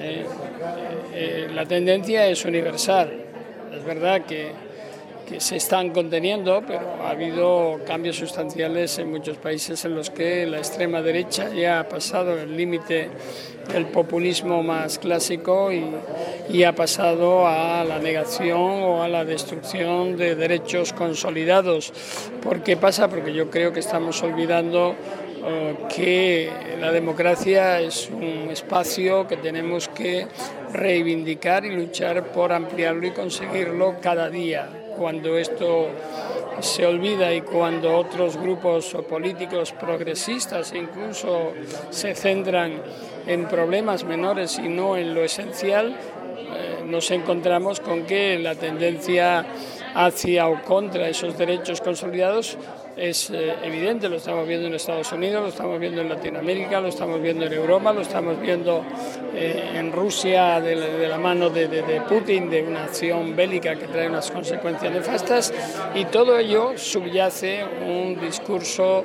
La tendencia es universal. Es verdad que se están conteniendo, pero ha habido cambios sustanciales en muchos países en los que la extrema derecha ya ha pasado el límite del populismo más clásico y ha pasado a la negación o a la destrucción de derechos consolidados. ¿Por qué pasa? Porque yo creo que estamos olvidando que la democracia es un espacio que tenemos que reivindicar y luchar por ampliarlo y conseguirlo cada día. Cuando esto se olvida y cuando otros grupos políticos progresistas incluso se centran en problemas menores y no en lo esencial, nos encontramos con que la tendencia hacia o contra esos derechos consolidados es evidente. Lo estamos viendo en Estados Unidos, lo estamos viendo en Latinoamérica, lo estamos viendo en Europa, lo estamos viendo en Rusia de la mano de Putin, de una acción bélica que trae unas consecuencias nefastas, y todo ello subyace un discurso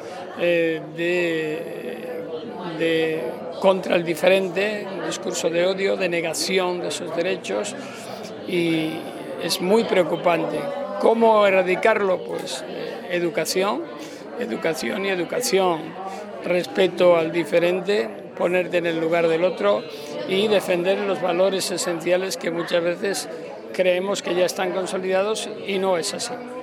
contra el diferente, un discurso de odio, de negación de esos derechos, y es muy preocupante. ¿Cómo erradicarlo? Pues educación y educación, respeto al diferente, ponerte en el lugar del otro y defender los valores esenciales que muchas veces creemos que ya están consolidados y no es así.